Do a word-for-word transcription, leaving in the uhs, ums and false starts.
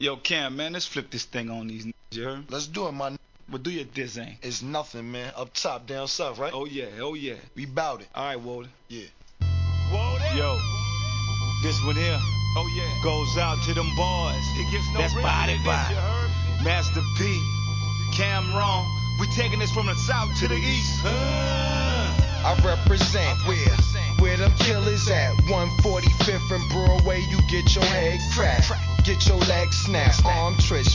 Yo, Cam, man, let's flip this thing on these niggas, you heard? Let's do it, man. But do your diss ain't. It's nothing, man. Up top, down south, right? Oh, yeah, oh, yeah. We bout it. All right, Walter. Yeah. Yo, this one here Oh, yeah. goes out to them boys. It gets no That's realer body than this, by you heard? Master P, Cameron. We taking this from the south to the east. I represent where, where them killers at. one forty-fifth and Broadway, you get your head cracked. Get your legs snapped, arm twist,